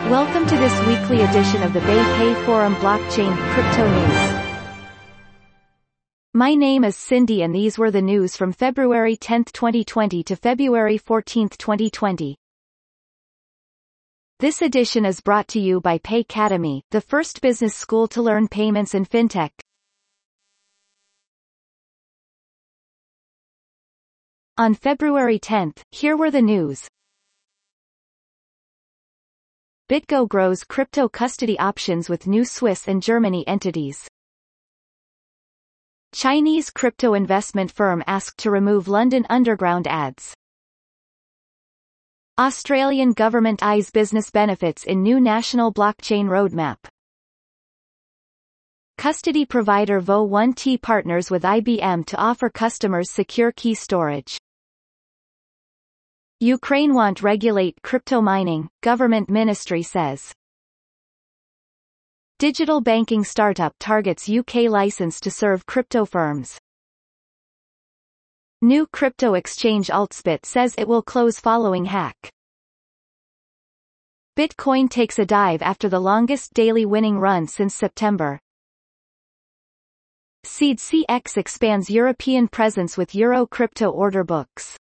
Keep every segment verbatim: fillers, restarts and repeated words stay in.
Welcome to this weekly edition of the BayPay Forum Blockchain Crypto News. My name is Cindy and these were the news from February tenth twenty twenty to February fourteenth twenty twenty. This edition is brought to you by Paycademy, the first business school to learn payments and fintech. On February tenth, here were the news. BitGo grows crypto custody options with new Swiss and Germany entities. Chinese crypto investment firm asked to remove London Underground ads. Australian government eyes business benefits in new national blockchain roadmap. Custody provider Vo one T partners with I B M to offer customers secure key storage. Ukraine want regulate crypto mining, government ministry says. Digital banking startup targets U K license to serve crypto firms. New crypto exchange Altspit says it will close following hack. Bitcoin takes a dive after the longest daily winning run since September. Seed C X expands European presence with Euro crypto order books.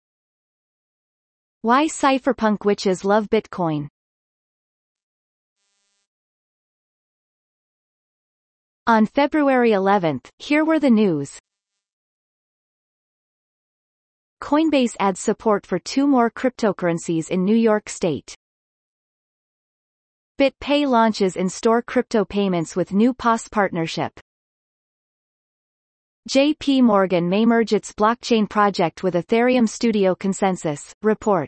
Why cypherpunk witches love Bitcoin. On February eleventh, here were the news. Coinbase adds support for two more cryptocurrencies in New York State. BitPay launches in-store crypto payments with new P O S partnership. J P Morgan may merge its blockchain project with Ethereum Studio Consensus, report.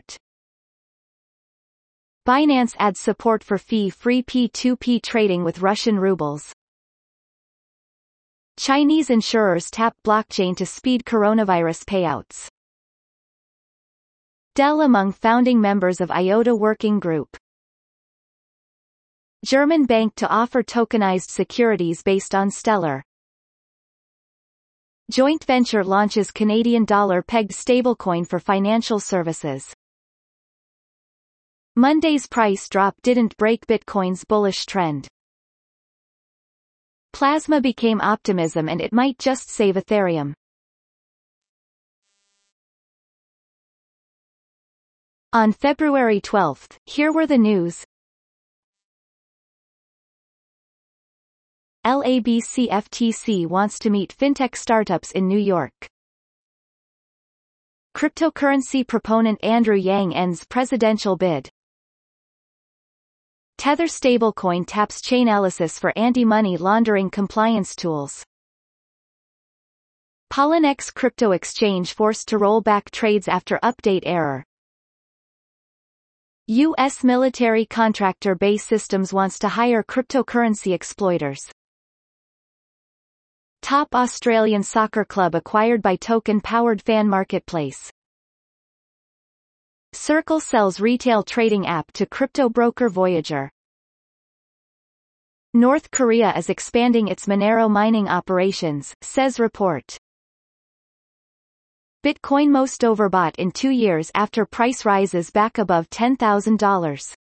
Binance adds support for fee-free P two P trading with Russian rubles. Chinese insurers tap blockchain to speed coronavirus payouts. Dell among founding members of IOTA Working Group. German bank to offer tokenized securities based on Stellar. Joint venture launches Canadian dollar-pegged stablecoin for financial services. Monday's price drop didn't break Bitcoin's bullish trend. Plasma became optimism and it might just save Ethereum. On February twelfth, here were the news. LABC F T C wants to meet fintech startups in New York. Cryptocurrency proponent Andrew Yang ends presidential bid. Tether stablecoin taps Chainalysis for anti-money laundering compliance tools. Poloniex crypto exchange forced to roll back trades after update error. U S military contractor Base Systems wants to hire cryptocurrency exploiters. Top Australian soccer club acquired by token-powered fan marketplace. Circle sells retail trading app to crypto broker Voyager. North Korea is expanding its Monero mining operations, says report. Bitcoin most overbought in two years after price rises back above ten thousand dollars.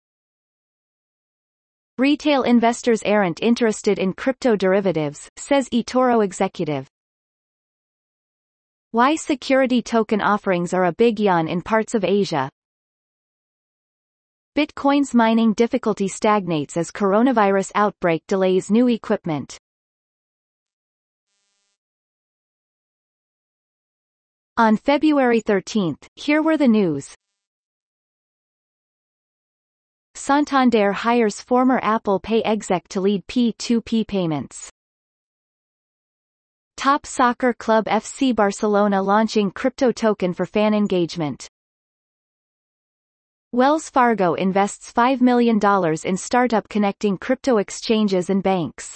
Retail investors aren't interested in crypto derivatives, says eToro executive. Why security token offerings are a big yawn in parts of Asia. Bitcoin's mining difficulty stagnates as coronavirus outbreak delays new equipment. On February thirteenth, here were the news. Santander hires former Apple Pay exec to lead P two P payments. Top soccer club F C Barcelona launching crypto token for fan engagement. Wells Fargo invests five million dollars in startup connecting crypto exchanges and banks.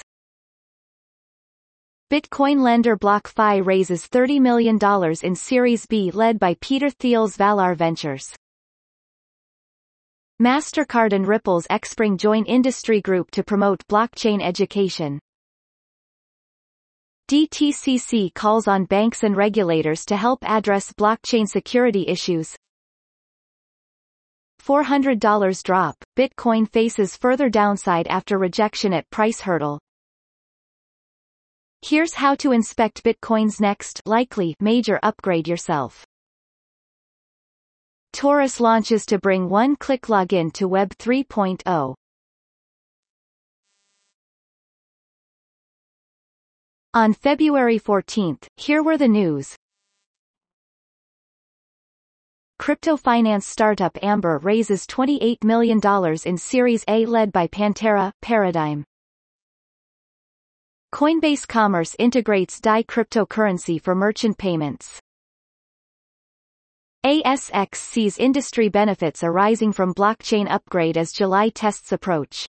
Bitcoin lender BlockFi raises thirty million dollars in Series B led by Peter Thiel's Valar Ventures. MasterCard and Ripple's Xpring join industry group to promote blockchain education. D T C C calls on banks and regulators to help address blockchain security issues. four hundred dollars drop, Bitcoin faces further downside after rejection at price hurdle. Here's how to inspect Bitcoin's next likely major upgrade yourself. Torus launches to bring one-click login to Web three point oh. On February fourteenth, here were the news. Crypto finance startup Amber raises twenty-eight million dollars in Series A led by Pantera, Paradigm. Coinbase Commerce integrates D A I cryptocurrency for merchant payments. A S X sees industry benefits arising from blockchain upgrade as July tests approach.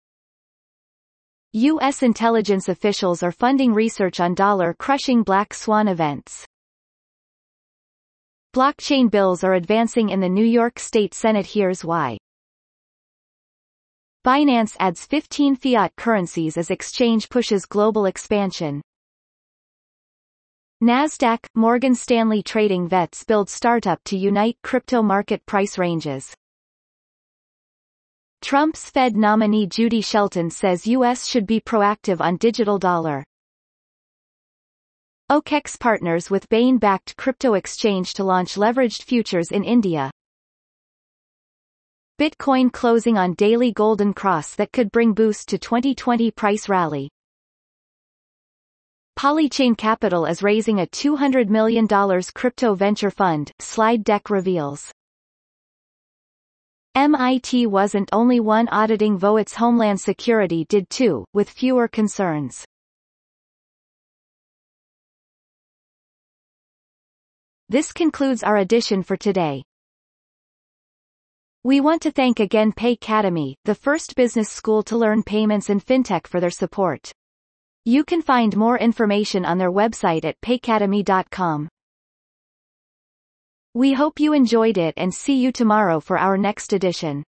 U S intelligence officials are funding research on dollar-crushing black swan events. Blockchain bills are advancing in the New York State Senate. Here's why. Binance adds fifteen fiat currencies as exchange pushes global expansion. Nasdaq, Morgan Stanley trading vets build startup to unite crypto market price ranges. Trump's Fed nominee Judy Shelton says U S should be proactive on digital dollar. O K E X partners with Bain-backed crypto exchange to launch leveraged futures in India. Bitcoin closing on daily golden cross that could bring boost to twenty twenty price rally. Polychain Capital is raising a two hundred million dollars crypto venture fund, slide deck reveals. M I T wasn't only one auditing Voight's Homeland Security did too, with fewer concerns. This concludes our edition for today. We want to thank again Paycademy, the first business school to learn payments and fintech, for their support. You can find more information on their website at paycademy dot com. We hope you enjoyed it and see you tomorrow for our next edition.